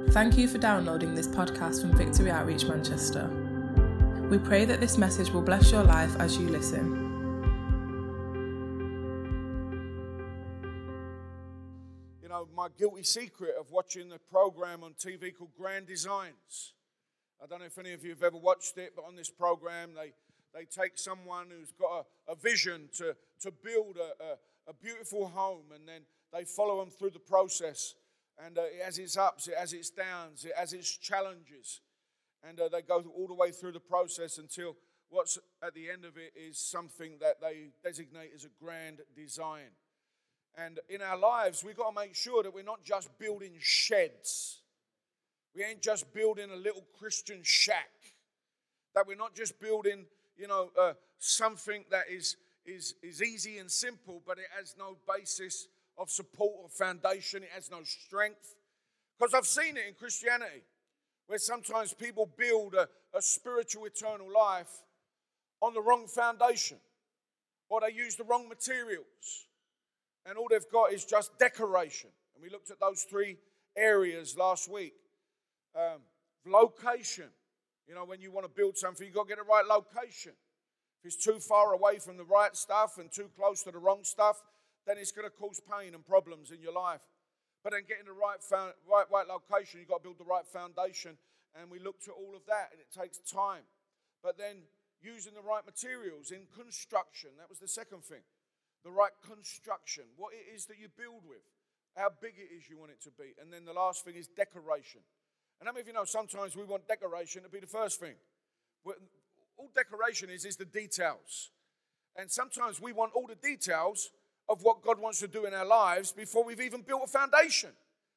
Thank you for downloading this podcast from Victory Outreach Manchester. We pray that this message will bless your life as you listen. You know, my guilty secret of watching a program on TV called Grand Designs. I don't know if any of you have ever watched it, but on this program, they take someone who's got a vision to build a beautiful home, and then they follow them through the process. And it has its ups, it has its downs, it has its challenges. And they go all the way through the process until what's at the end of it is something that they designate as a grand design. And in our lives, we've got to make sure that we're not just building sheds. We ain't just building a little Christian shack. That we're not just building, something that is easy and simple, but it has no basis of support or foundation. It has no strength. Because I've seen it in Christianity, where sometimes people build a spiritual eternal life on the wrong foundation, or they use the wrong materials, and all they've got is just decoration. And we looked at those three areas last week. Location. You know, when you want to build something, you've got to get the right location. If it's too far away from the right stuff and too close to the wrong stuff, then it's going to cause pain and problems in your life. But then getting the right location, you've got to build the right foundation. And we looked at all of that, and it takes time. But then using the right materials in construction, that was the second thing. The right construction, what it is that you build with, how big it is you want it to be. And then the last thing is decoration. And how many of you know sometimes we want decoration to be the first thing? All decoration is the details. And sometimes we want all the details of what God wants to do in our lives before we've even built a foundation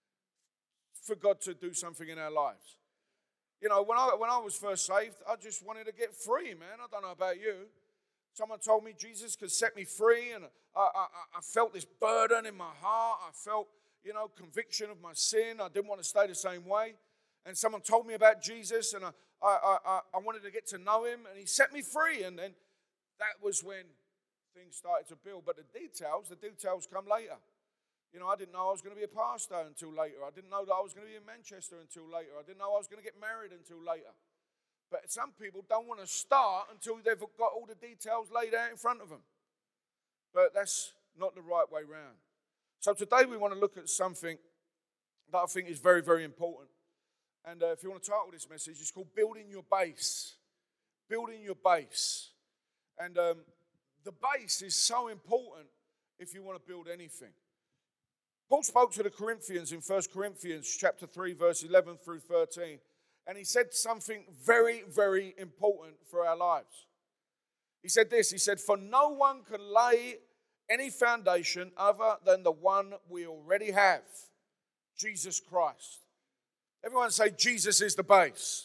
for God to do something in our lives. You know, when I was first saved, I just wanted to get free, man. I don't know about you. Someone told me Jesus could set me free, and I felt this burden in my heart. I felt, conviction of my sin. I didn't want to stay the same way. And someone told me about Jesus, and I wanted to get to know him, and he set me free. And then that was when things started to build. But the details come later. You know, I didn't know I was going to be a pastor until later. I didn't know that I was going to be in Manchester until later. I didn't know I was going to get married until later. But some people don't want to start until they've got all the details laid out in front of them. But that's not the right way round. So today we want to look at something that I think is very, very important. And if you want to title this message, it's called Building Your Base. Building your base. And the base is so important if you want to build anything. Paul spoke to the Corinthians in 1 Corinthians chapter 3, verse 11 through 13. And he said something very, very important for our lives. He said this, he said, "For no one can lay any foundation other than the one we already have, Jesus Christ." Everyone say, Jesus is the base.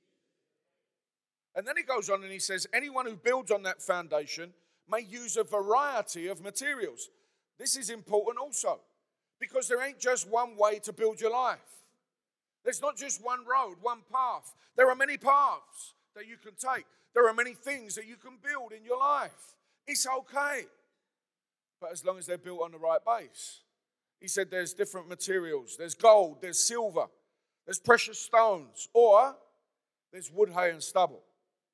And then he goes on and he says, anyone who builds on that foundation may use a variety of materials. This is important also, because there ain't just one way to build your life. There's not just one road, one path. There are many paths that you can take. There are many things that you can build in your life. It's okay. But as long as they're built on the right base. He said there's different materials. There's gold, there's silver, there's precious stones, or there's wood, hay, and stubble.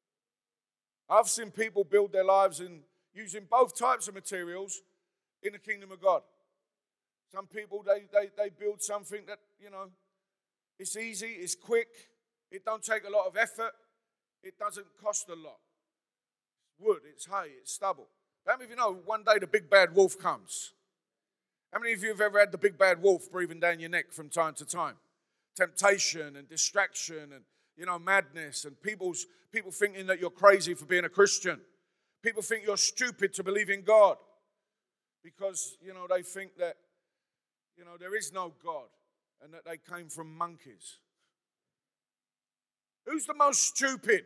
I've seen people build their lives in using both types of materials in the kingdom of God. Some people, they build something that, it's easy, it's quick, it don't take a lot of effort, it doesn't cost a lot. It's wood, it's hay, it's stubble. How many of you know one day the big bad wolf comes? How many of you have ever had the big bad wolf breathing down your neck from time to time? Temptation and distraction and, madness, and people thinking that you're crazy for being a Christian. People think you're stupid to believe in God because, they think that, there is no God and that they came from monkeys. Who's the most stupid?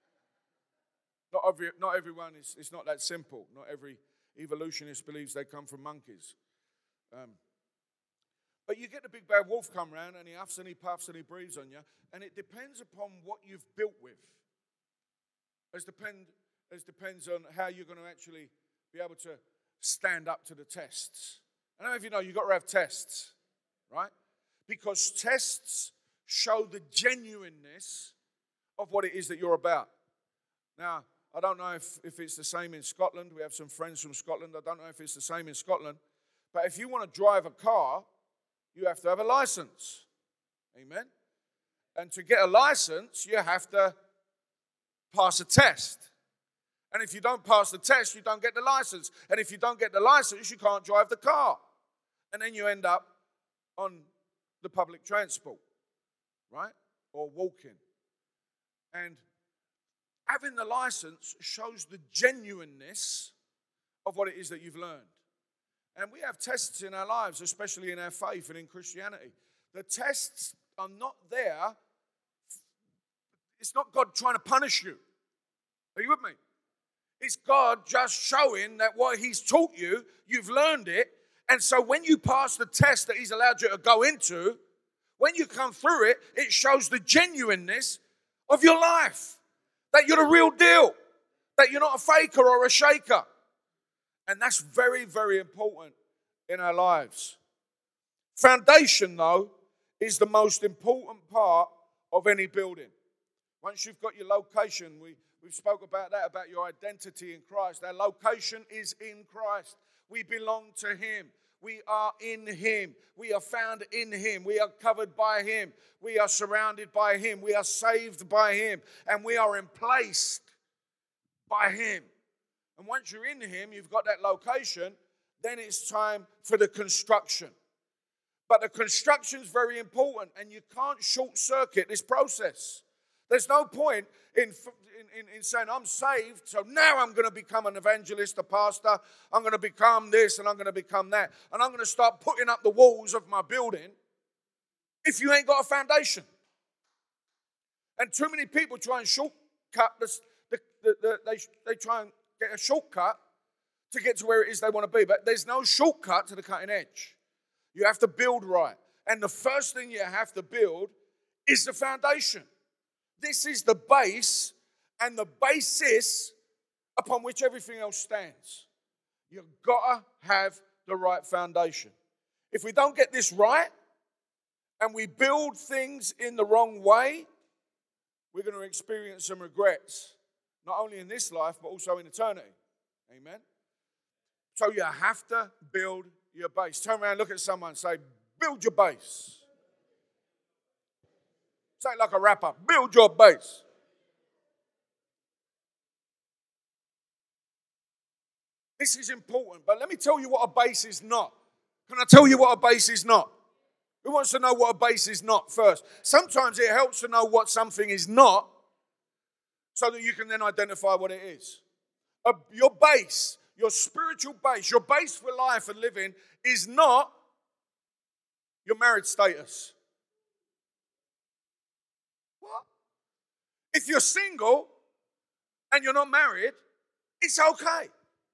Not everyone is. It's not that simple. Not every evolutionist believes they come from monkeys. But you get the big bad wolf come round and he huffs and he puffs and he breathes on you, and it depends upon what you've built with. It depends on how you're going to actually be able to stand up to the tests. I don't know if you know, you've got to have tests, right? Because tests show the genuineness of what it is that you're about. Now, I don't know if it's the same in Scotland. We have some friends from Scotland. I don't know if it's the same in Scotland. But if you want to drive a car, you have to have a license. Amen? And to get a license, you have to pass a test. And if you don't pass the test, you don't get the license. And if you don't get the license, you can't drive the car. And then you end up on the public transport, right? Or walking. And having the license shows the genuineness of what it is that you've learned. And we have tests in our lives, especially in our faith and in Christianity. The tests are not there. It's not God trying to punish you. Are you with me? It's God just showing that what He's taught you, you've learned it. And so when you pass the test that He's allowed you to go into, when you come through it, it shows the genuineness of your life. That you're the real deal. That you're not a faker or a shaker. And that's very, very important in our lives. Foundation, though, is the most important part of any building. Once you've got your location, we've spoke about that, about your identity in Christ. Our location is in Christ. We belong to Him. We are in Him. We are found in Him. We are covered by Him. We are surrounded by Him. We are saved by Him. And we are emplaced by Him. And once you're in Him, you've got that location, then it's time for the construction. But the construction's very important, and you can't short-circuit this process. There's no point in saying, I'm saved, so now I'm going to become an evangelist, a pastor, I'm going to become this, and I'm going to become that, and I'm going to start putting up the walls of my building if you ain't got a foundation. And too many people try and shortcut they try and get a shortcut to get to where it is they want to be. But there's no shortcut to the cutting edge. You have to build right. And the first thing you have to build is the foundation. This is the base and the basis upon which everything else stands. You've got to have the right foundation. If we don't get this right and we build things in the wrong way, we're going to experience some regrets. Not only in this life, but also in eternity. Amen? So you have to build your base. Turn around, look at someone and say, build your base. Say it like a rapper, build your base. This is important, but let me tell you what a base is not. Can I tell you what a base is not? Who wants to know what a base is not first? Sometimes it helps to know what something is not, so that you can then identify what it is. Your base, your spiritual base, your base for life and living is not your marriage status. What? If you're single and you're not married, it's okay.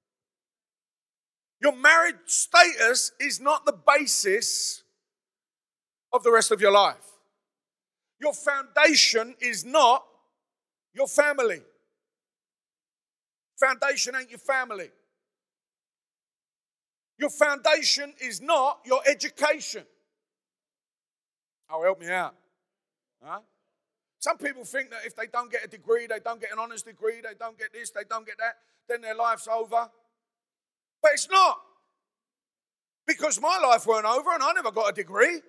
Your marriage status is not the basis of the rest of your life. Your foundation is not your family. Foundation ain't your family. Your foundation is not your education. Oh, help me out. Huh? Some people think that if they don't get a degree, they don't get an honors degree, they don't get this, they don't get that, then their life's over. But it's not. Because my life weren't over and I never got a degree.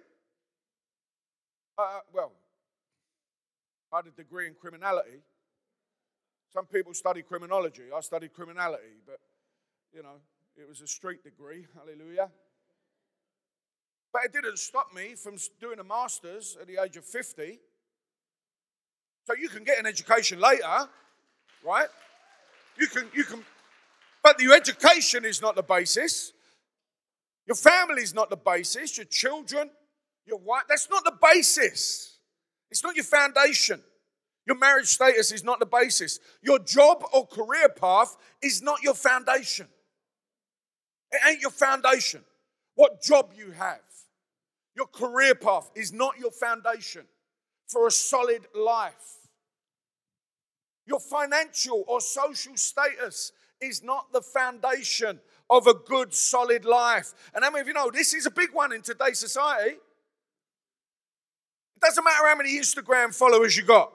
Well, I had a degree in criminality. Some people study criminology. I studied criminality, but, you know, it was a street degree. Hallelujah. But it didn't stop me from doing a master's at the age of 50. So you can get an education later, right? You can, but your education is not the basis. Your family is not the basis. Your children, your wife, that's not the basis. It's not your foundation. Your marriage status is not the basis. Your job or career path is not your foundation. It ain't your foundation. What job you have, your career path is not your foundation for a solid life. Your financial or social status is not the foundation of a good, solid life. And how many of you know this is a big one in today's society? It doesn't matter how many Instagram followers you got.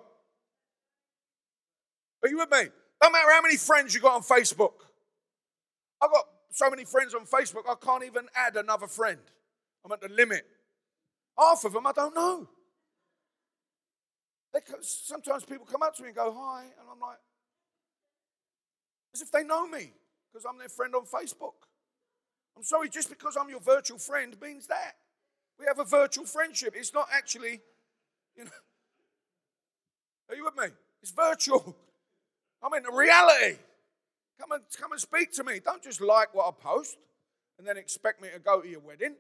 Are you with me? Don't matter how many friends you got on Facebook. I've got so many friends on Facebook, I can't even add another friend. I'm at the limit. Half of them I don't know. Sometimes people come up to me and go, hi, and I'm like, as if they know me, because I'm their friend on Facebook. I'm sorry, just because I'm your virtual friend means that. We have a virtual friendship. It's not actually, Are you with me? It's virtual. I'm in the reality. Come and speak to me. Don't just like what I post and then expect me to go to your wedding.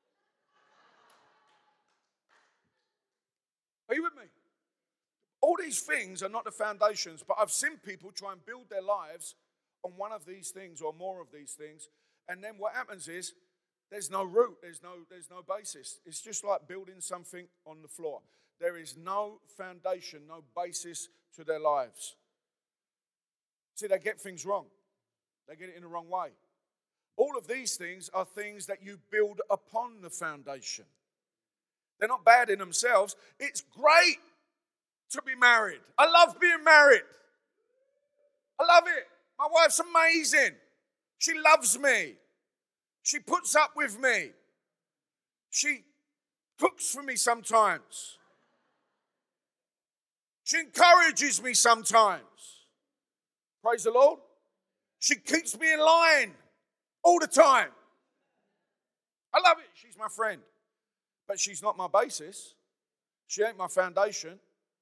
Are you with me? All these things are not the foundations, but I've seen people try and build their lives on one of these things or more of these things, and then what happens is there's no root, there's no basis. It's just like building something on the floor. There is no foundation, no basis to their lives. See, they get things wrong. They get it in the wrong way. All of these things are things that you build upon the foundation. They're not bad in themselves. It's great to be married. I love being married. I love it. My wife's amazing. She loves me. She puts up with me. She cooks for me sometimes. She encourages me sometimes. Praise the Lord. She keeps me in line all the time. I love it. She's my friend. But she's not my basis. She ain't my foundation.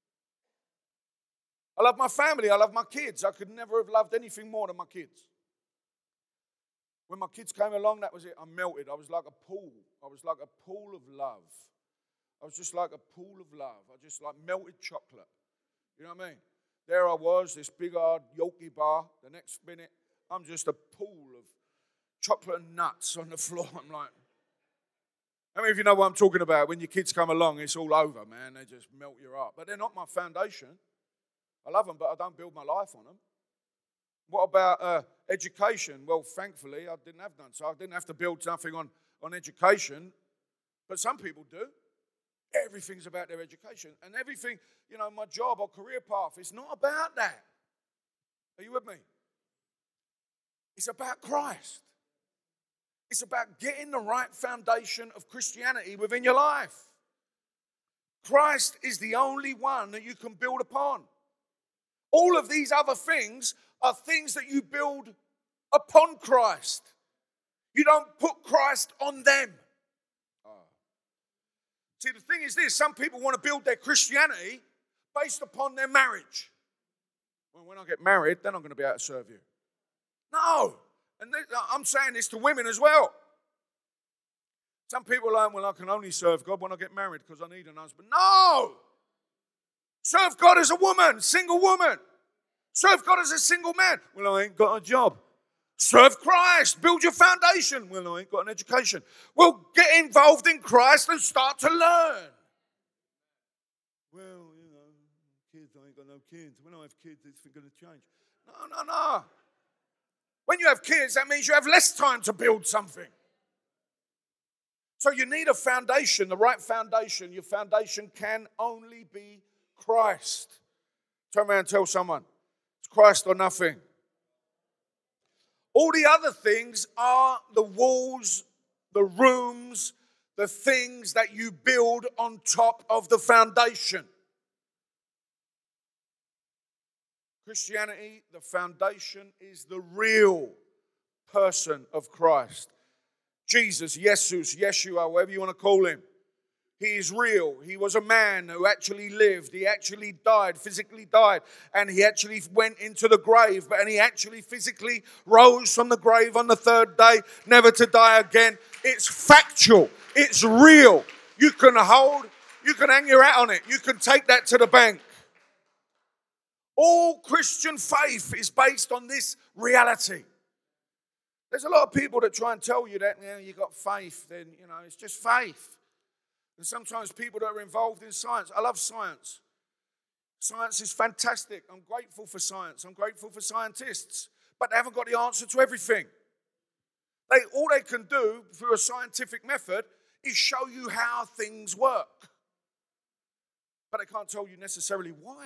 I love my family. I love my kids. I could never have loved anything more than my kids. When my kids came along, that was it. I melted. I was like a pool. I was like a pool of love. I was just like a pool of love. I just like melted chocolate. You know what I mean? There I was, this big hard yolky bar. The next minute, I'm just a pool of chocolate and nuts on the floor. I'm like, how many of you know what I'm talking about? When your kids come along, it's all over, man. They just melt your heart. But they're not my foundation. I love them, but I don't build my life on them. What about education? Well, thankfully, I didn't have none, so I didn't have to build something on education. But some people do. Everything's about their education. And everything, my job or career path, it's not about that. Are you with me? It's about Christ. It's about getting the right foundation of Christianity within your life. Christ is the only one that you can build upon. All of these other things are things that you build upon Christ. You don't put Christ on them. See, the thing is this, some people want to build their Christianity based upon their marriage. Well, when I get married, then I'm going to be able to serve you. No. And I'm saying this to women as well. Some people are like, well, I can only serve God when I get married because I need an husband. No! Serve God as a woman, single woman. Serve God as a single man. Well, I ain't got a job. Serve Christ. Build your foundation. Well, I ain't got an education. Well, get involved in Christ and start to learn. Well, kids, I ain't got no kids. When I have kids, it's going to change. No. When you have kids, that means you have less time to build something. So you need a foundation, the right foundation. Your foundation can only be Christ. Turn around and tell someone, it's Christ or nothing. All the other things are the walls, the rooms, the things that you build on top of the foundation. Christianity, the foundation is the real person of Christ. Jesus, Jesus, Yeshua, whatever you want to call him. He is real. He was a man who actually lived. He actually died, physically died. And he actually went into the grave. And he actually physically rose from the grave on the third day, never to die again. It's factual. It's real. You can hang your hat on it. You can take that to the bank. All Christian faith is based on this reality. There's a lot of people that try and tell you that, you got faith, then, it's just faith. And sometimes people that are involved in science, I love science. Science is fantastic. I'm grateful for science. I'm grateful for scientists. But they haven't got the answer to everything. All they can do through a scientific method is show you how things work. but they can't tell you necessarily why.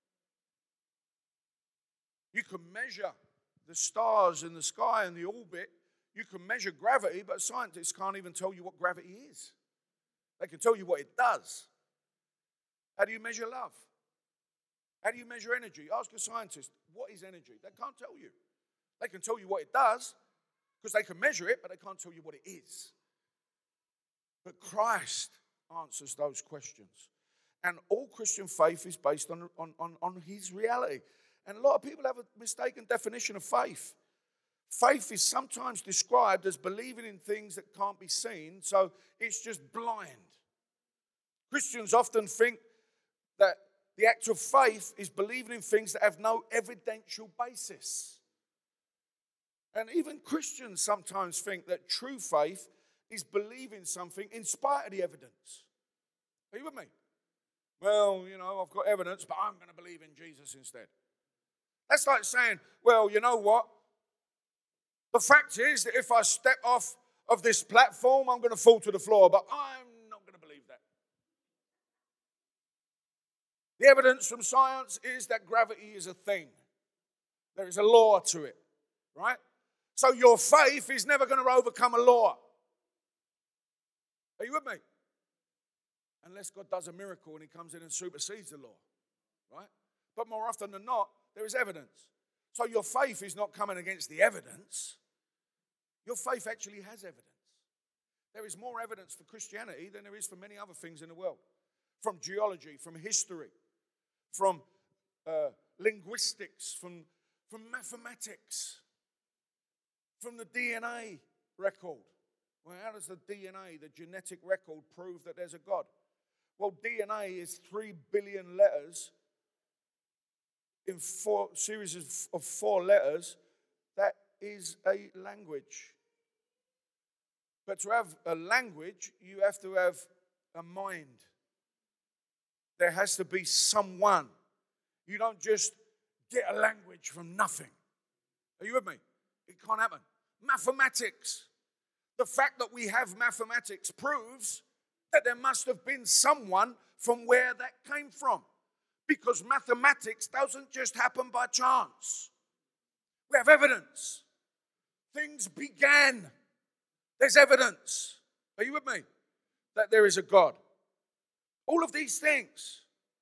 You can measure the stars in the sky and the orbit. You can measure gravity, but scientists can't even tell you what gravity is. They can tell you what it does. How do you measure love? How do you measure energy? Ask a scientist, what is energy? They can't tell you. They can tell you what it does because they can measure it, but they can't tell you what it is. But Christ answers those questions. And all Christian faith is based on his reality. And a lot of people have a mistaken definition of faith. Faith is sometimes described as believing in things that can't be seen, so it's just blind. Christians often think that the act of faith is believing in things that have no evidential basis. And even Christians sometimes think that true faith is believing something in spite of the evidence. Are you with me? Well, I've got evidence, but I'm going to believe in Jesus instead. That's like saying, well, you know what? The fact is that if I step off of this platform, I'm going to fall to the floor, but I'm not going to believe that. The evidence from science is that gravity is a thing. There is a law to it, right? So your faith is never going to overcome a law. Are you with me? Unless God does a miracle and he comes in and supersedes the law, right? But more often than not, there is evidence. So your faith is not coming against the evidence. Your faith actually has evidence. There is more evidence for Christianity than there is for many other things in the world. From geology, from history, from linguistics, from mathematics, from the DNA record. Well, how does the DNA, the genetic record, prove that there's a God? Well, DNA is 3 billion letters in series of 4 letters. That is a language. But to have a language, you have to have a mind. There has to be someone. You don't just get a language from nothing. Are you with me? It can't happen. Mathematics. The fact that we have mathematics proves that there must have been someone from where that came from. Because mathematics doesn't just happen by chance. We have evidence. Things began. There's evidence. Are you with me? That there is a God. All of these things.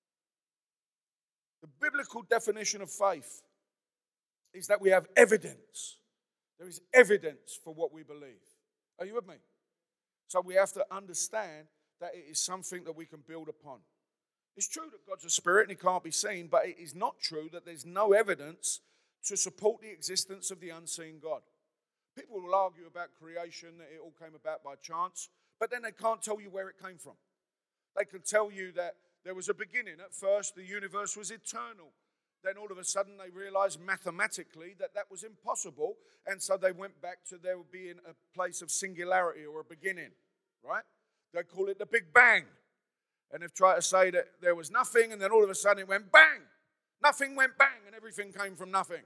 The biblical definition of faith is that we have evidence. There is evidence for what we believe. Are you with me? So we have to understand that it is something that we can build upon. It's true that God's a spirit and he can't be seen, but it is not true that there's no evidence to support the existence of the unseen God. People will argue about creation, that it all came about by chance, but then they can't tell you where it came from. They can tell you that there was a beginning. At first, the universe was eternal. Then all of a sudden, they realized mathematically that that was impossible, and so they went back to there being a place of singularity or a beginning, right? They call it the Big Bang. And they've tried to say that there was nothing, and then all of a sudden it went bang. Nothing went bang, and everything came from nothing.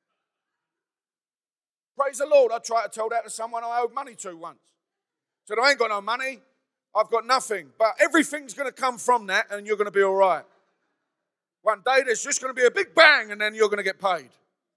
Praise the Lord. I tried to tell that to someone I owed money to once. Said, I ain't got no money. I've got nothing. But everything's going to come from that, and you're going to be all right. One day there's just going to be a big bang, and then you're going to get paid.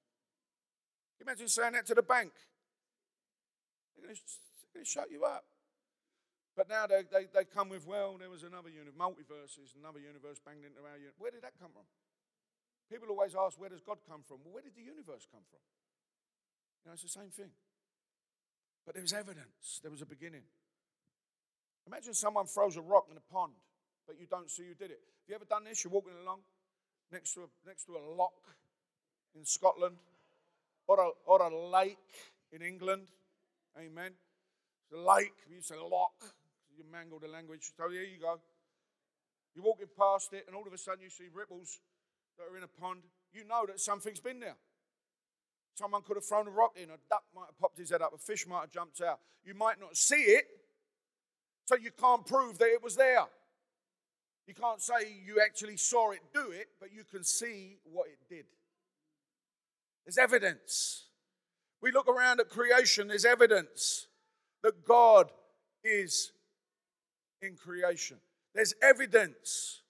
Imagine saying that to the bank. They're going to shut you up. But now they come with, well, there was another universe, multiverses, another universe banged into our universe. Where did that come from? People always ask, where does God come from? Well, where did the universe come from? It's the same thing. But there was evidence. There was a beginning. Imagine someone throws a rock in a pond, but you don't see who did it. Have you ever done this? You're walking along next to a loch in Scotland or a lake in England. Amen. The lake, you say loch. You mangle the language. So here you go. You're walking past it, and all of a sudden you see ripples that are in a pond. You know that something's been there. Someone could have thrown a rock in. A duck might have popped his head up. A fish might have jumped out. You might not see it, so you can't prove that it was there. You can't say you actually saw it do it, but you can see what it did. There's evidence. We look around at creation, there's evidence that God is in creation. There's evidence.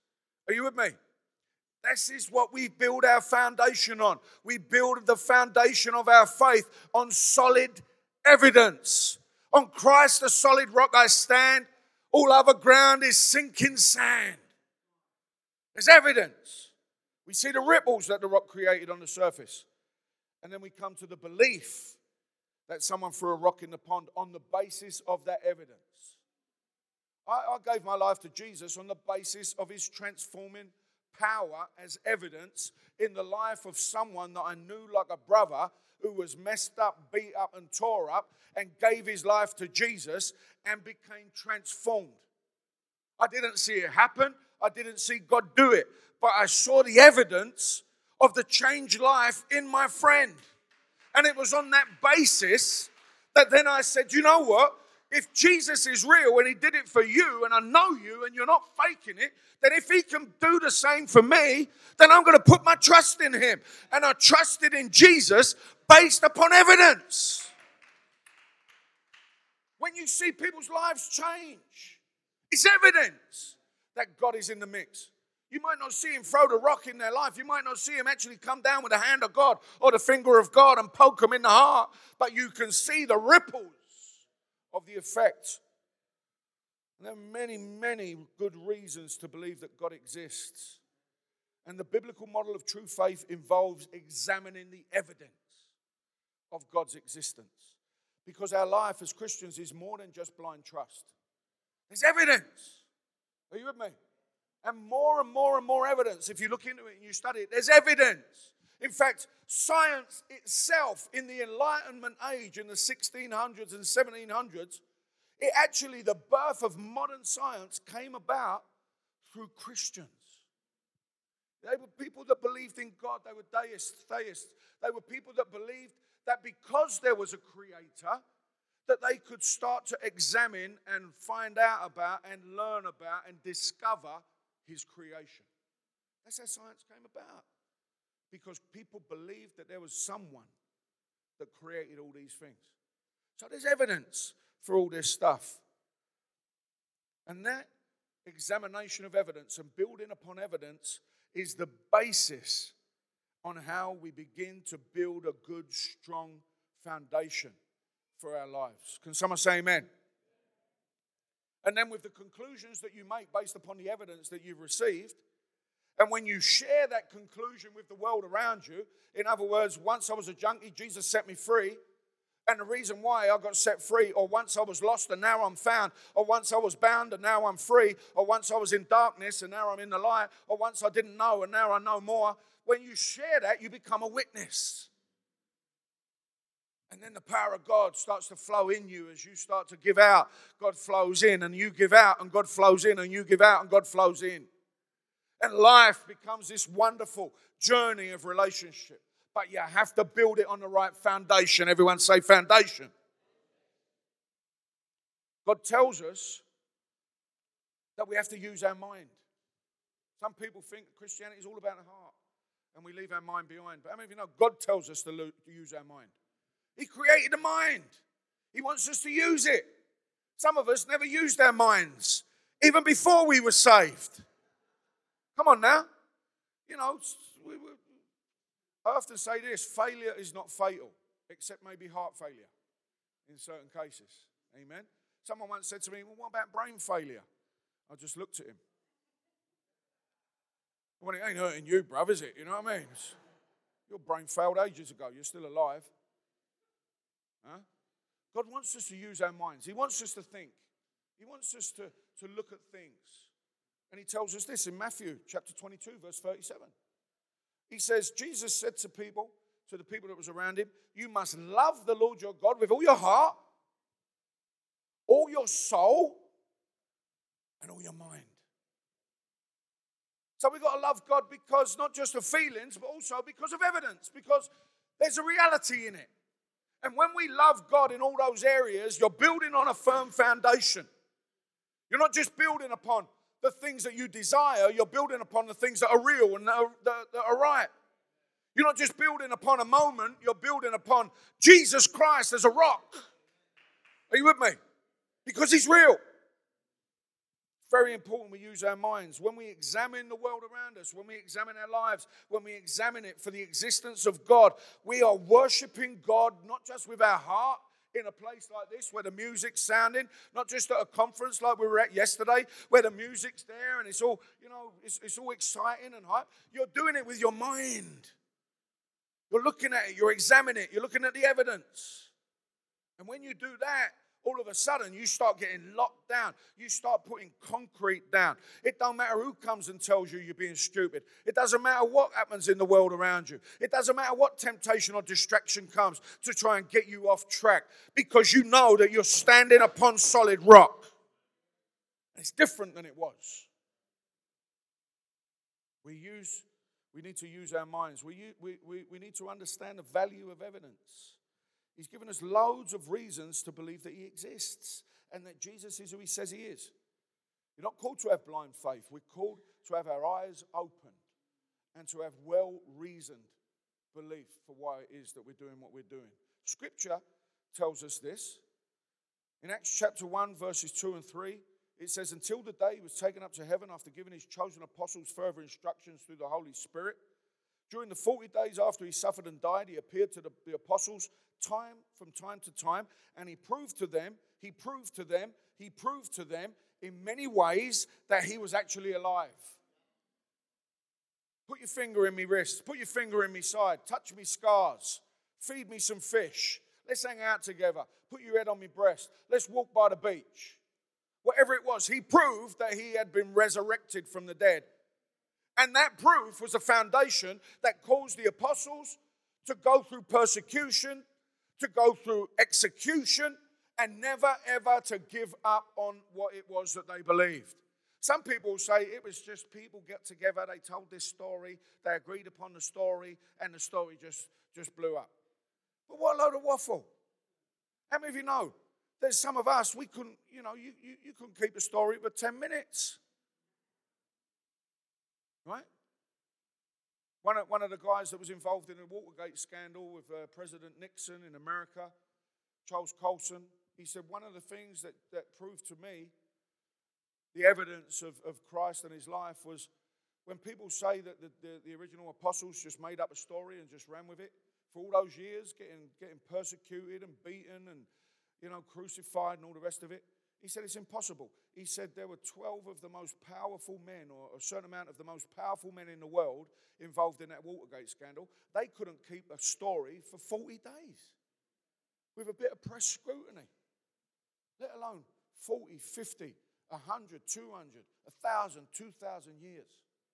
Are you with me? This is what we build our foundation on. We build the foundation of our faith on solid evidence. On Christ, the solid rock I stand. All other ground is sinking sand. There's evidence. We see the ripples that the rock created on the surface. And then we come to the belief that someone threw a rock in the pond on the basis of that evidence. I gave my life to Jesus on the basis of his transforming power as evidence in the life of someone that I knew like a brother who was messed up, beat up, and tore up, and gave his life to Jesus and became transformed. I didn't see it happen. I didn't see God do it. But I saw the evidence of the changed life in my friend. And it was on that basis that then I said, you know what? If Jesus is real and he did it for you and I know you and you're not faking it, then if he can do the same for me, then I'm going to put my trust in him. And I trusted in Jesus based upon evidence. When you see people's lives change, it's evidence that God is in the mix. You might not see him throw the rock in their life. You might not see him actually come down with the hand of God or the finger of God and poke them in the heart. But you can see the ripples of the effect. And there are many, many good reasons to believe that God exists. And the biblical model of true faith involves examining the evidence of God's existence. Because our life as Christians is more than just blind trust. There's evidence. Are you with me? And more and more and more evidence. If you look into it and you study it, there's evidence. In fact, science itself in the Enlightenment age in the 1600s and 1700s, it actually, the birth of modern science came about through Christians. They were people that believed in God. They were theists. They were people that believed that because there was a creator, that they could start to examine and find out about and learn about and discover his creation. That's how science came about. Because people believed that there was someone that created all these things. So there's evidence for all this stuff. And that examination of evidence and building upon evidence is the basis on how we begin to build a good, strong foundation for our lives. Can someone say amen? And then with the conclusions that you make based upon the evidence that you've received, and when you share that conclusion with the world around you, in other words, once I was a junkie, Jesus set me free, and the reason why I got set free, or once I was lost and now I'm found, or once I was bound and now I'm free, or once I was in darkness and now I'm in the light, or once I didn't know and now I know more, when you share that, you become a witness. And then the power of God starts to flow in you as you start to give out. God flows in and you give out, and God flows in and you give out and God flows in. And life becomes this wonderful journey of relationship. But you have to build it on the right foundation. Everyone say foundation. God tells us that we have to use our mind. Some people think Christianity is all about the heart and we leave our mind behind. But how many of you know God tells us to use our mind? He created the mind. He wants us to use it. Some of us never used our minds, even before we were saved. Come on now. You know, I often say this, failure is not fatal, except maybe heart failure in certain cases. Amen? Someone once said to me, well, what about brain failure? I just looked at him. Well, it ain't hurting you, bruv, is it? You know what I mean? Your brain failed ages ago. You're still alive. Huh? God wants us to use our minds. He wants us to think. He wants us to look at things. And he tells us this in Matthew chapter 22, verse 37. He says, Jesus said to the people that was around him, you must love the Lord your God with all your heart, all your soul, and all your mind. So we've got to love God because not just of feelings, but also because of evidence, because there's a reality in it. And when we love God in all those areas, you're building on a firm foundation. You're not just building upon the things that you desire, you're building upon the things that are real and that are right. You're not just building upon a moment, you're building upon Jesus Christ as a rock. Are you with me? Because he's real. Very important we use our minds. When we examine the world around us, when we examine our lives, when we examine it for the existence of God, we are worshiping God not just with our heart in a place like this where the music's sounding, not just at a conference like we were at yesterday where the music's there and it's all, it's all exciting and hype. You're doing it with your mind. You're looking at it, you're examining it, you're looking at the evidence. And when you do that, all of a sudden, you start getting locked down. You start putting concrete down. It don't matter who comes and tells you you're being stupid. It doesn't matter what happens in the world around you. It doesn't matter what temptation or distraction comes to try and get you off track, because you know that you're standing upon solid rock. It's different than it was. We need to use our minds. We need to understand the value of evidence. He's given us loads of reasons to believe that he exists and that Jesus is who he says he is. You're not called to have blind faith. We're called to have our eyes open and to have well-reasoned belief for why it is that we're doing what we're doing. Scripture tells us this. In Acts chapter 1, verses 2 and 3, it says, until the day he was taken up to heaven after giving his chosen apostles further instructions through the Holy Spirit. During the 40 days after he suffered and died, he appeared to the apostles from time to time, and he proved to them in many ways that he was actually alive. Put your finger in me wrist, put your finger in me side, touch me scars, feed me some fish, let's hang out together, put your head on me breast, let's walk by the beach. Whatever it was, he proved that he had been resurrected from the dead. And that proof was a foundation that caused the apostles to go through persecution, to go through execution, and never ever to give up on what it was that they believed. Some people say it was just people get together, they told this story, they agreed upon the story, and the story just blew up. But what a load of waffle. How many of you know there's some of us, we couldn't, you couldn't keep the story for 10 minutes. Right? One of the guys that was involved in the Watergate scandal with President Nixon in America, Charles Colson, he said one of the things that proved to me the evidence of Christ and his life was when people say that the original apostles just made up a story and just ran with it for all those years, getting persecuted and beaten and crucified and all the rest of it. He said it's impossible. He said there were 12 of the most powerful men, or a certain amount of the most powerful men in the world involved in that Watergate scandal. They couldn't keep a story for 40 days with a bit of press scrutiny, let alone 40, 50, 100, 200, 1,000, 2,000 years.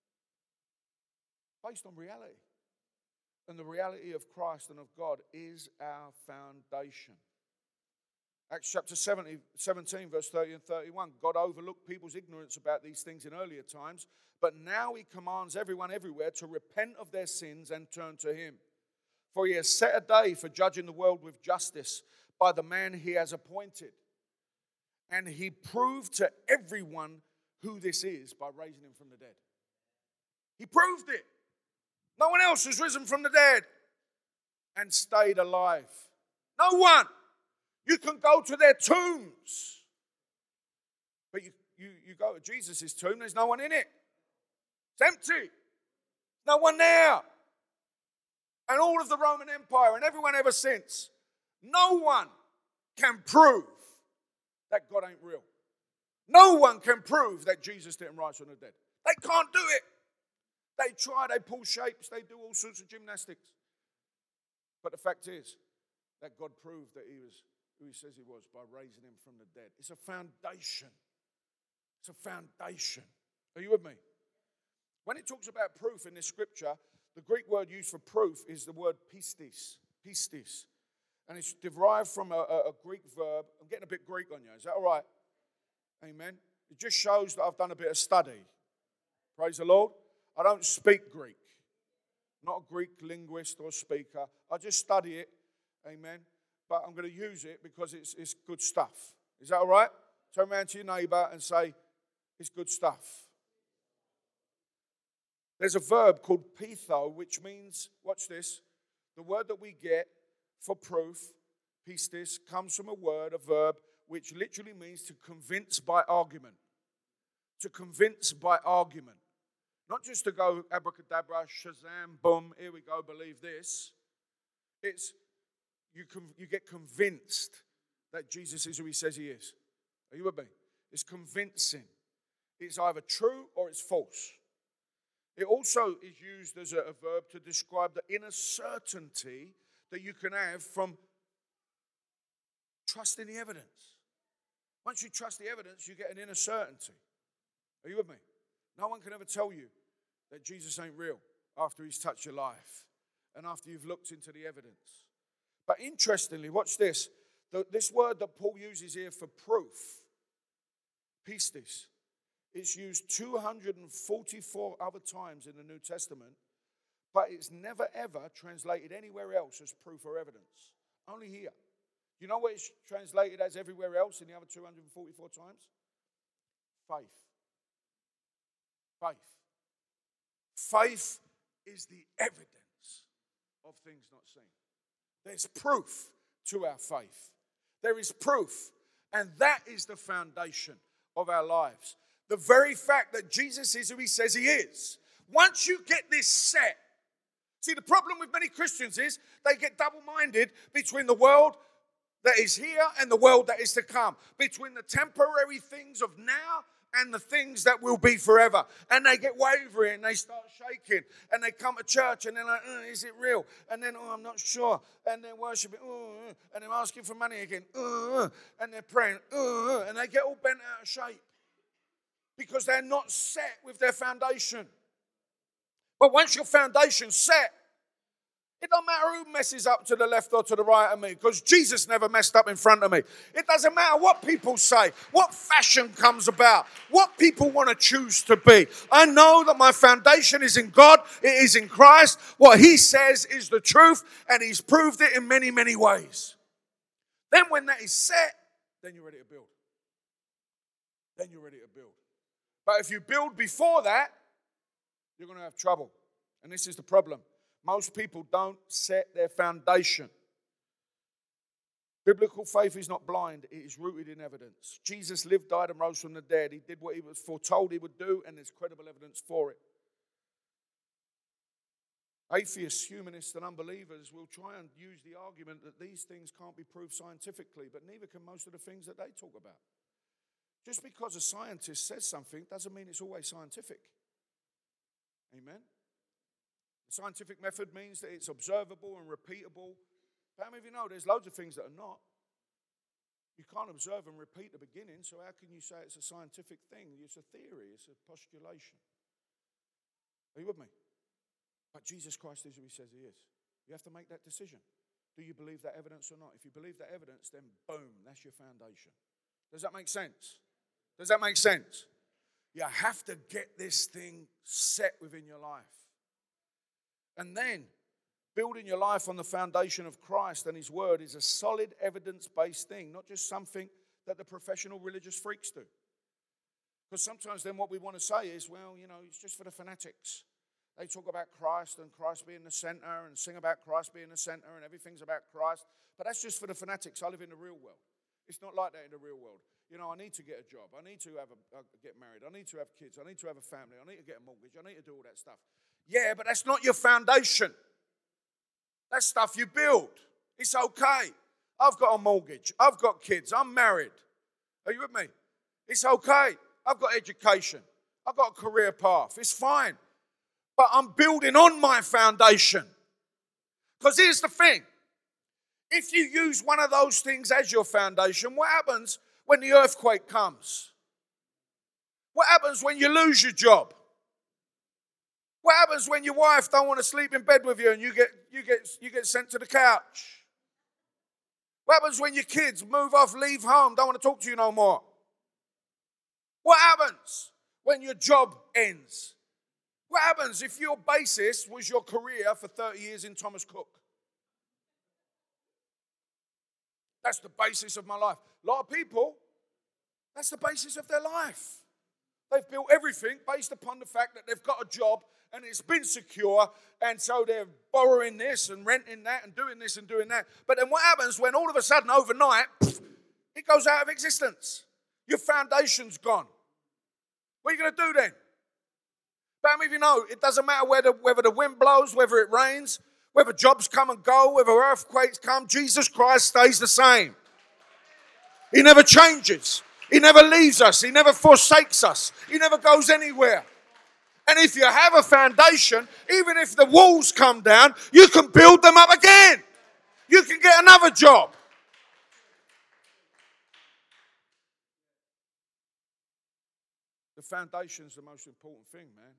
Based on reality. And the reality of Christ and of God is our foundation. Acts chapter 17, verse 30 and 31. God overlooked people's ignorance about these things in earlier times, but now he commands everyone everywhere to repent of their sins and turn to him. For he has set a day for judging the world with justice by the man he has appointed. And he proved to everyone who this is by raising him from the dead. He proved it. No one else has risen from the dead and stayed alive. No one. You can go to their tombs. But you go to Jesus' tomb, there's no one in it. It's empty. No one there. And all of the Roman Empire and everyone ever since, no one can prove that God ain't real. No one can prove that Jesus didn't rise from the dead. They can't do it. They try, they pull shapes, they do all sorts of gymnastics. But the fact is that God proved that he was who he says he was by raising him from the dead. It's a foundation. It's a foundation. Are you with me? When it talks about proof in this scripture, the Greek word used for proof is the word pistis. Pistis. And it's derived from a Greek verb. I'm getting a bit Greek on you. Is that all right? Amen. It just shows that I've done a bit of study. Praise the Lord. I don't speak Greek. I'm not a Greek linguist or speaker. I just study it. Amen. But I'm going to use it because it's good stuff. Is that all right? Turn around to your neighbor and say, it's good stuff. There's a verb called pitho, which means, watch this, the word that we get for proof, pistis, comes from a verb, which literally means to convince by argument. to convince by argument. Not just to go abracadabra, shazam, boom, here we go, believe this. It's you get convinced that Jesus is who he says he is. Are you with me? It's convincing. It's either true or it's false. It also is used as a verb to describe the inner certainty that you can have from trusting the evidence. Once you trust the evidence, you get an inner certainty. Are you with me? No one can ever tell you that Jesus ain't real after he's touched your life and after you've looked into the evidence. But interestingly, watch this. This word that Paul uses here for proof, pistis, it's used 244 other times in the New Testament, but it's never ever translated anywhere else as proof or evidence. Only here. You know what it's translated as everywhere else in the other 244 times? Faith. Faith. Faith is the evidence of things not seen. There's proof to our faith. There is proof, and that is the foundation of our lives. The very fact that Jesus is who he says he is. Once you get this set, see, the problem with many Christians is they get double-minded between the world that is here and the world that is to come, between the temporary things of now and the things that will be forever. And they get wavery and they start shaking and they come to church and they're like, is it real? And then, I'm not sure. And they're worshiping, and they're asking for money again, and they're praying, and they get all bent out of shape because they're not set with their foundation. But once your foundation's set, it don't matter who messes up to the left or to the right of me, because Jesus never messed up in front of me. It doesn't matter what people say, what fashion comes about, what people want to choose to be. I know that my foundation is in God, it is in Christ. What he says is the truth, and he's proved it in many, many ways. Then when that is set, then you're ready to build. Then you're ready to build. But if you build before that, you're going to have trouble. And this is the problem. Most people don't set their foundation. Biblical faith is not blind. It is rooted in evidence. Jesus lived, died, and rose from the dead. He did what he was foretold he would do, and there's credible evidence for it. Atheists, humanists, and unbelievers will try and use the argument that these things can't be proved scientifically, but neither can most of the things that they talk about. Just because a scientist says something doesn't mean it's always scientific. Amen? The scientific method means that it's observable and repeatable. But how many of you know there's loads of things that are not? You can't observe and repeat the beginning, so how can you say it's a scientific thing? It's a theory, it's a postulation. Are you with me? But Jesus Christ is who he says he is. You have to make that decision. Do you believe that evidence or not? If you believe that evidence, then boom, that's your foundation. Does that make sense? Does that make sense? You have to get this thing set within your life. And then, building your life on the foundation of Christ and his word is a solid evidence-based thing, not just something that the professional religious freaks do. Because sometimes then what we want to say is, well, it's just for the fanatics. They talk about Christ and Christ being the center and sing about Christ being the center and everything's about Christ. But that's just for the fanatics. I live in the real world. It's not like that in the real world. I need to get a job. I need to get married. I need to have kids. I need to have a family. I need to get a mortgage. I need to do all that stuff. Yeah, but that's not your foundation. That's stuff you build. It's okay. I've got a mortgage. I've got kids. I'm married. Are you with me? It's okay. I've got education. I've got a career path. It's fine. But I'm building on my foundation. Because here's the thing. If you use one of those things as your foundation, what happens when the earthquake comes? What happens when you lose your job? What happens when your wife don't want to sleep in bed with you and you get sent to the couch? What happens when your kids move off, leave home, don't want to talk to you no more? What happens when your job ends? What happens if your basis was your career for 30 years in Thomas Cook? That's the basis of my life. A lot of people, that's the basis of their life. They've built everything based upon the fact that they've got a job and it's been secure, and so they're borrowing this and renting that and doing this and doing that. But then what happens when all of a sudden overnight, it goes out of existence? Your foundation's gone. What are you going to do then? But how many of you know it doesn't matter whether the wind blows, whether it rains, whether jobs come and go, whether earthquakes come, Jesus Christ stays the same. He never changes. He never leaves us. He never forsakes us. He never goes anywhere. And if you have a foundation, even if the walls come down, you can build them up again. You can get another job. The foundation is the most important thing, man.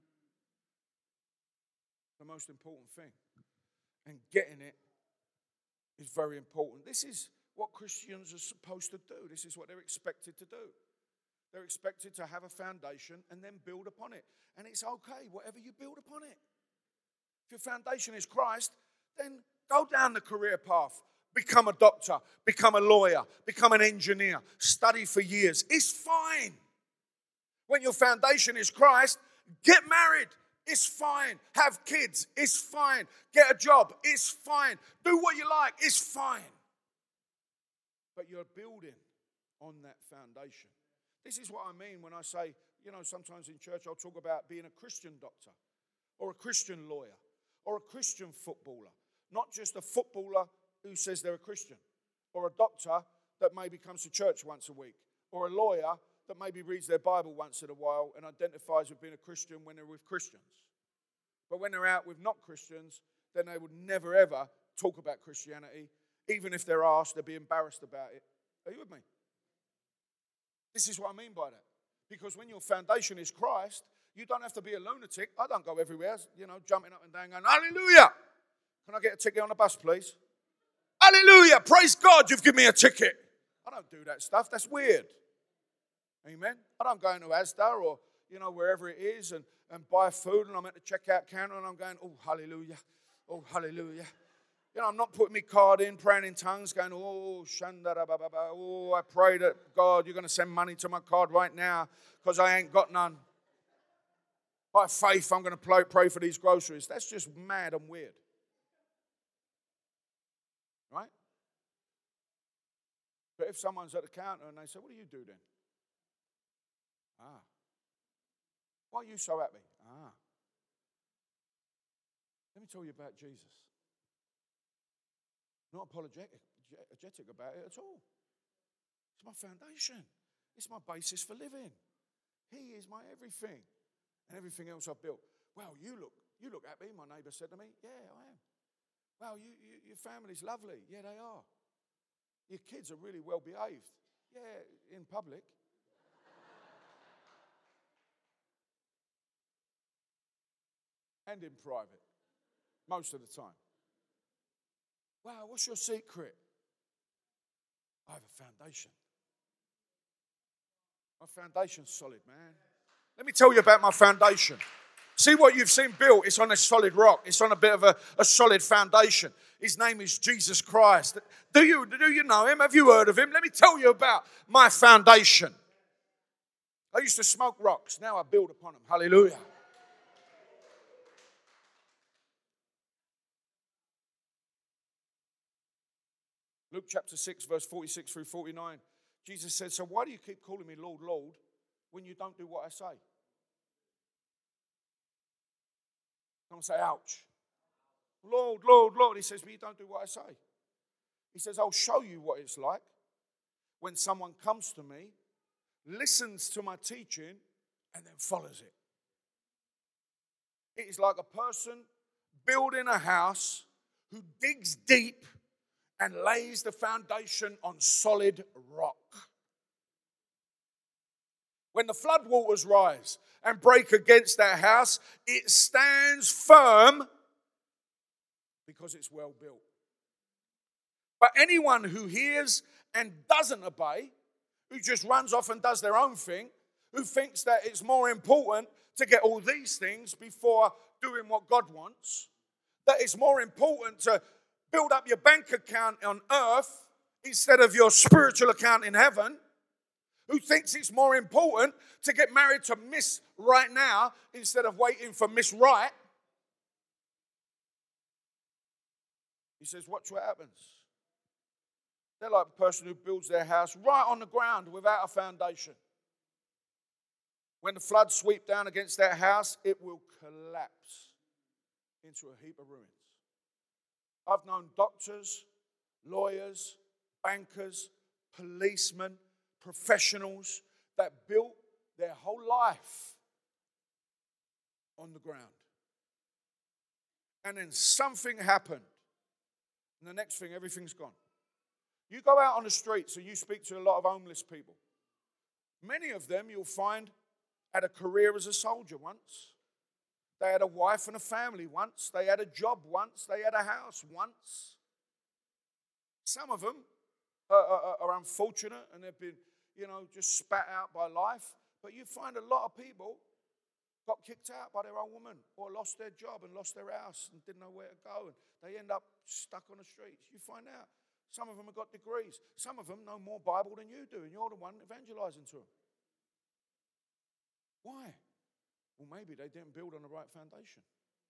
The most important thing. And getting it is very important. This is what Christians are supposed to do. This is what they're expected to do. They're expected to have a foundation and then build upon it. And it's okay, whatever you build upon it. If your foundation is Christ, then go down the career path. Become a doctor, become a lawyer, become an engineer, study for years. It's fine. When your foundation is Christ, get married. It's fine. Have kids. It's fine. Get a job. It's fine. Do what you like. It's fine. But you're building on that foundation. This is what I mean when I say, sometimes in church I'll talk about being a Christian doctor or a Christian lawyer or a Christian footballer. Not just a footballer who says they're a Christian, or a doctor that maybe comes to church once a week, or a lawyer that maybe reads their Bible once in a while and identifies with being a Christian when they're with Christians. But when they're out with not Christians, then they would never ever talk about Christianity. Even if they're asked, they'd be embarrassed about it. Are you with me? This is what I mean by that. Because when your foundation is Christ, you don't have to be a lunatic. I don't go everywhere, jumping up and down going, hallelujah. Can I get a ticket on the bus, please? Hallelujah. Praise God, you've given me a ticket. I don't do that stuff. That's weird. Amen. I don't go into Asda or, wherever it is and buy food and I'm at the checkout counter and I'm going, oh, hallelujah. Oh, hallelujah. I'm not putting my card in, praying in tongues, going, oh, shandarababa. Oh, I pray that, God, you're going to send money to my card right now because I ain't got none. By faith, I'm going to pray for these groceries. That's just mad and weird. Right? But if someone's at the counter and they say, what do you do then? Why are you so happy? Let me tell you about Jesus. Not apologetic about it at all. It's my foundation. It's my basis for living. He is my everything. And everything else I've built. Wow, you look happy, my neighbour said to me. Yeah, I am. Wow, your family's lovely. Yeah, they are. Your kids are really well behaved. Yeah, in public. And in private. Most of the time. Wow, what's your secret? I have a foundation. My foundation's solid, man. Let me tell you about my foundation. See what you've seen built? It's on a solid rock. It's on a bit of a solid foundation. His name is Jesus Christ. Do you know him? Have you heard of him? Let me tell you about my foundation. I used to smoke rocks. Now I build upon them. Hallelujah. Luke chapter 6, verse 46 through 49. Jesus said, so why do you keep calling me Lord, Lord, when you don't do what I say? Someone say, ouch. Lord, Lord, Lord. He says, but you don't do what I say. He says, I'll show you what it's like when someone comes to me, listens to my teaching, and then follows it. It is like a person building a house who digs deep and lays the foundation on solid rock. When the floodwaters rise and break against that house, it stands firm because it's well built. But anyone who hears and doesn't obey, who just runs off and does their own thing, who thinks that it's more important to get all these things before doing what God wants, that it's more important to build up your bank account on earth instead of your spiritual account in heaven, who thinks it's more important to get married to Miss Right Now instead of waiting for Miss Right. He says, watch what happens. They're like the person who builds their house right on the ground without a foundation. When the floods sweep down against that house, it will collapse into a heap of ruins. I've known doctors, lawyers, bankers, policemen, professionals that built their whole life on the ground. And then something happened. And the next thing, everything's gone. You go out on the streets and you speak to a lot of homeless people. Many of them you'll find had a career as a soldier once. They had a wife and a family once. They had a job once. They had a house once. Some of them are unfortunate and they've been, just spat out by life. But you find a lot of people got kicked out by their own woman or lost their job and lost their house and didn't know where to go. And they end up stuck on the streets. You find out. Some of them have got degrees. Some of them know more Bible than you do, and you're the one evangelizing to them. Why? Well, maybe they didn't build on the right foundation.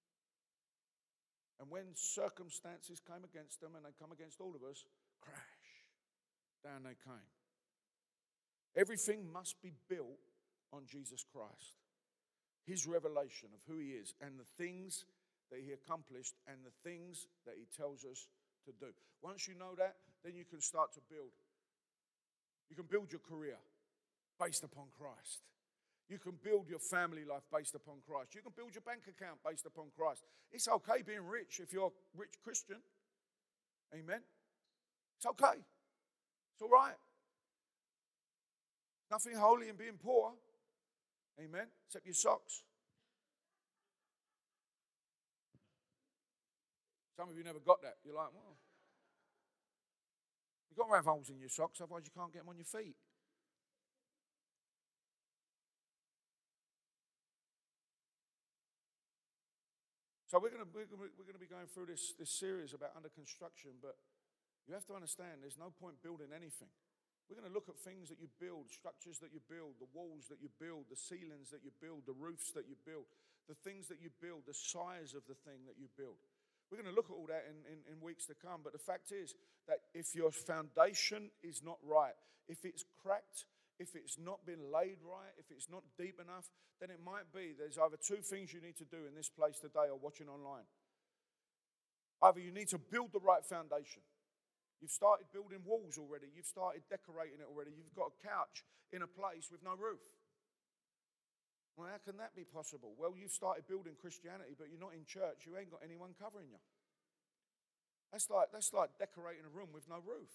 And when circumstances came against them, and they come against all of us, crash, down they came. Everything must be built on Jesus Christ. His revelation of who he is and the things that he accomplished and the things that he tells us to do. Once you know that, then you can start to build. You can build your career based upon Christ. You can build your family life based upon Christ. You can build your bank account based upon Christ. It's okay being rich if you're a rich Christian. Amen. It's okay. It's all right. Nothing holy in being poor. Amen. Except your socks. Some of you never got that. You're like, well, you've got to have holes in your socks, otherwise you can't get them on your feet. So we're going to be going through this series about under construction, but you have to understand there's no point building anything. We're going to look at things that you build, structures that you build, the walls that you build, the ceilings that you build, the roofs that you build, the things that you build, the size of the thing that you build. We're going to look at all that in weeks to come, but the fact is that if your foundation is not right, if it's cracked, if it's not been laid right, if it's not deep enough, then it might be there's either two things you need to do in this place today or watching online. Either you need to build the right foundation. You've started building walls already. You've started decorating it already. You've got a couch in a place with no roof. Well, how can that be possible? Well, you've started building Christianity, but you're not in church. You ain't got anyone covering you. That's like decorating a room with no roof.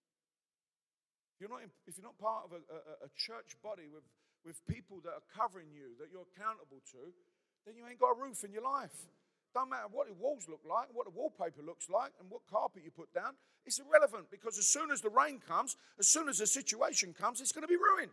If you're not part of a church body with people that are covering you, that you're accountable to, then you ain't got a roof in your life. Don't matter what the walls look like, what the wallpaper looks like, and what carpet you put down. It's irrelevant because as soon as the rain comes, as soon as the situation comes, it's going to be ruined.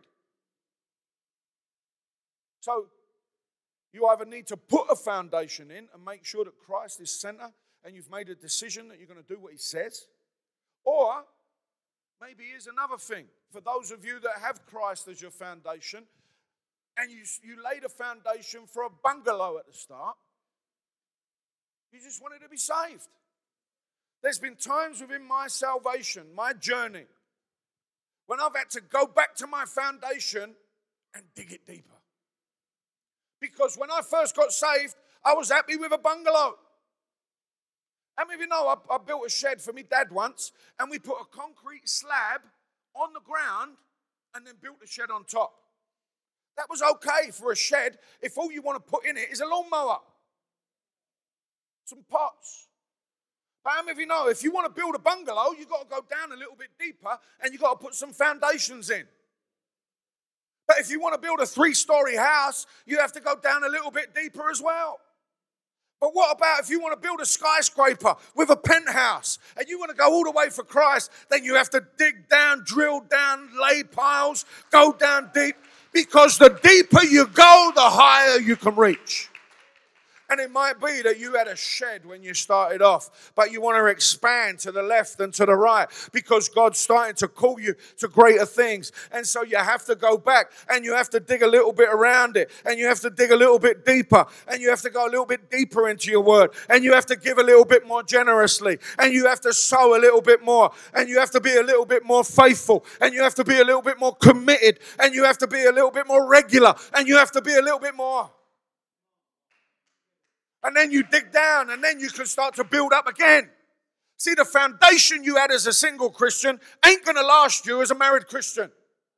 So you either need to put a foundation in and make sure that Christ is center and you've made a decision that you're going to do what he says, or maybe here's another thing. For those of you that have Christ as your foundation and you laid a foundation for a bungalow at the start, you just wanted to be saved. There's been times within my salvation, my journey, when I've had to go back to my foundation and dig it deeper. Because when I first got saved, I was happy with a bungalow. How many of you know I built a shed for me dad once, and we put a concrete slab on the ground and then built the shed on top. That was okay for a shed if all you want to put in it is a lawnmower, some pots. But how many of you know if you want to build a bungalow, you've got to go down a little bit deeper and you've got to put some foundations in. But if you want to build a 3-story house, you have to go down a little bit deeper as well. But what about if you want to build a skyscraper with a penthouse and you want to go all the way for Christ, then you have to dig down, drill down, lay piles, go down deep, because the deeper you go, the higher you can reach. And it might be that you had a shed when you started off, but you want to expand to the left and to the right because God's starting to call you to greater things. And so you have to go back and you have to dig a little bit around it and you have to dig a little bit deeper and you have to go a little bit deeper into your word and you have to give a little bit more generously and you have to sow a little bit more and you have to be a little bit more faithful and you have to be a little bit more committed and you have to be a little bit more regular and you have to be a little bit more. And then you dig down and then you can start to build up again. See, the foundation you had as a single Christian ain't going to last you as a married Christian.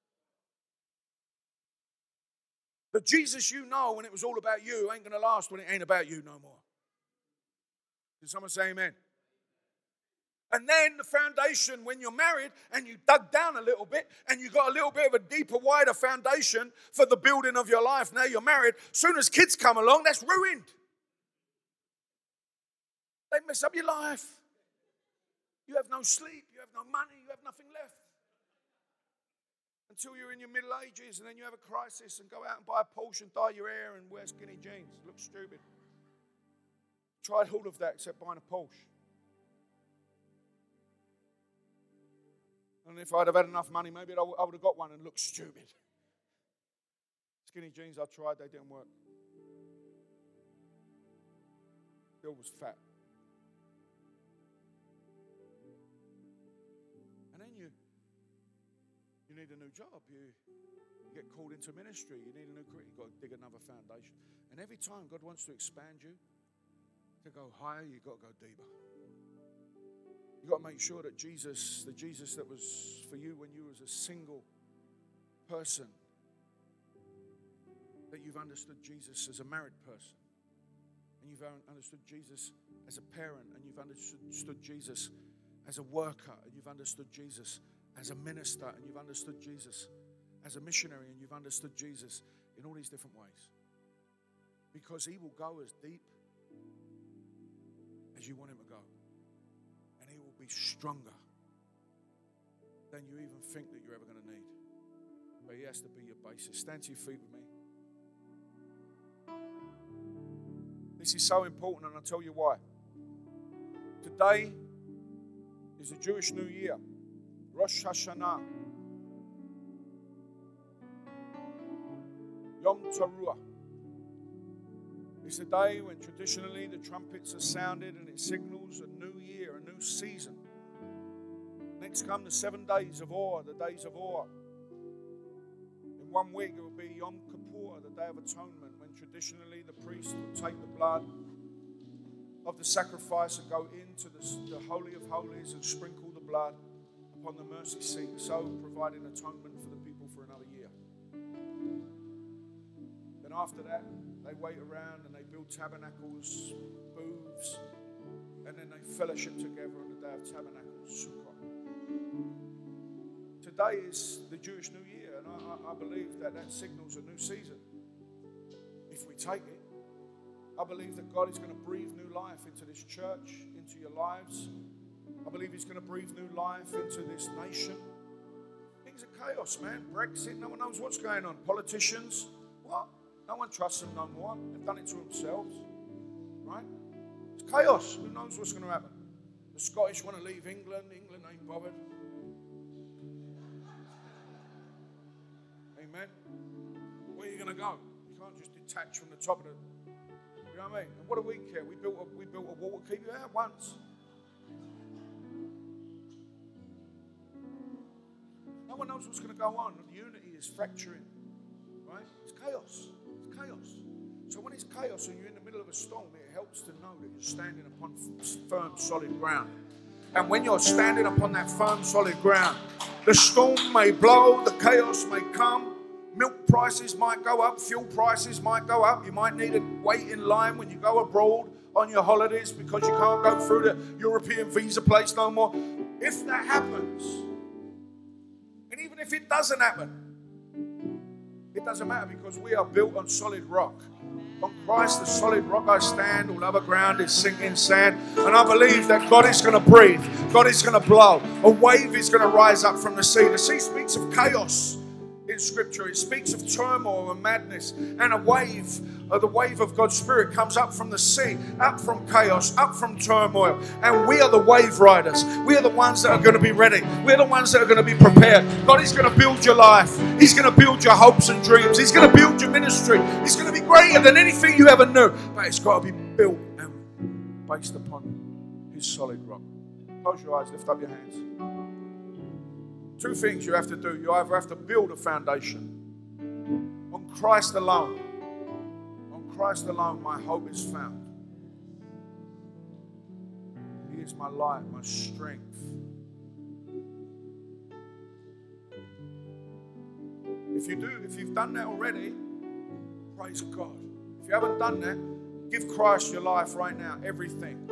The Jesus you know when it was all about you ain't going to last when it ain't about you no more. Did someone say amen? And then the foundation when you're married and you dug down a little bit and you got a little bit of a deeper, wider foundation for the building of your life. Now you're married. Soon as kids come along, that's ruined. They mess up your life. You have no sleep, you have no money, you have nothing left. Until you're in your middle ages and then you have a crisis and go out and buy a Porsche and dye your hair and wear skinny jeans. It looks stupid. Tried all of that except buying a Porsche. And if I'd have had enough money, maybe I would have got one and looked stupid. Skinny jeans I tried, they didn't work. Still was fat. You need a new job. You get called into ministry. You need a new career. You've got to dig another foundation. And every time God wants to expand you, to go higher, you've got to go deeper. You've got to make sure that Jesus, the Jesus that was for you when you was a single person, that you've understood Jesus as a married person. And you've understood Jesus as a parent. And you've understood Jesus as a worker. And you've understood Jesus as a minister, and you've understood Jesus as a missionary, and you've understood Jesus in all these different ways. Because he will go as deep as you want him to go. And he will be stronger than you even think that you're ever going to need. But he has to be your basis. Stand to your feet with me. This is so important, and I'll tell you why. Today is the Jewish New Year. Rosh Hashanah, Yom Teruah. It's a day when traditionally the trumpets are sounded and it signals a new year, a new season. Next come the 7 days of awe, the days of awe. In 1 week it will be Yom Kippur, the Day of Atonement, when traditionally the priest will take the blood of the sacrifice and go into the Holy of Holies and sprinkle the blood upon the mercy seat, so providing atonement for the people for another year. Then after that, they wait around and they build tabernacles, booths, and then they fellowship together on the Day of Tabernacles, Sukkot. Today is the Jewish New Year, and I believe that signals a new season. If we take it, I believe that God is going to breathe new life into this church, into your lives. I believe he's going to breathe new life into this nation. Things are chaos, man. Brexit, no one knows what's going on. Politicians, what? No one trusts them no more. They've done it to themselves, right? It's chaos. Who knows what's going to happen? The Scottish want to leave England. England ain't bothered. Amen. Where are you going to go? You can't just detach from the top of the... You know what I mean? And what do we care? We built a wall to keep you out once. No one knows what's going to go on. Unity is fracturing, right? It's chaos. It's chaos. So when it's chaos and you're in the middle of a storm, it helps to know that you're standing upon firm, solid ground. And when you're standing upon that firm, solid ground, the storm may blow, the chaos may come, milk prices might go up, fuel prices might go up, you might need to wait in line when you go abroad on your holidays because you can't go through the European visa place no more. If that happens, and even if it doesn't happen, it doesn't matter because we are built on solid rock. On Christ, the solid rock I stand, all other ground is sinking sand. And I believe that God is going to breathe. God is going to blow. A wave is going to rise up from the sea. The sea speaks of chaos in in Scripture. It speaks of turmoil and madness, and a wave, the wave of God's Spirit comes up from the sea, up from chaos, up from turmoil. And we are the wave riders. We are the ones that are going to be ready. We're the ones that are going to be prepared. God is going to build your life. He's going to build your hopes and dreams. He's going to build your ministry. It's going to be greater than anything you ever knew. But it's got to be built and based upon His solid rock. Close your eyes, lift up your hands. 2 things you have to do. You either have to build a foundation on Christ alone. On Christ alone, my hope is found. He is my light, my strength. If you've done that already, praise God. If you haven't done that, give Christ your life right now, everything.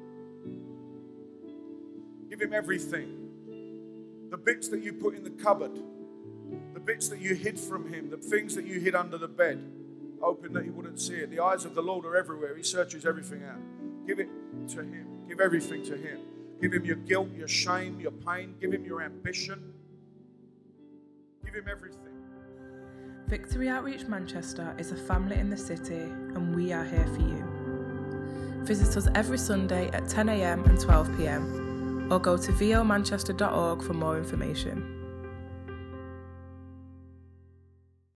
Give Him everything. The bits that you put in the cupboard, the bits that you hid from Him, the things that you hid under the bed, hoping that He wouldn't see it. The eyes of the Lord are everywhere. He searches everything out. Give it to Him. Give everything to Him. Give Him your guilt, your shame, your pain. Give Him your ambition. Give Him everything. Victory Outreach Manchester is a family in the city, and we are here for you. Visit us every Sunday at 10 a.m. and 12 p.m. or go to vomanchester.org for more information.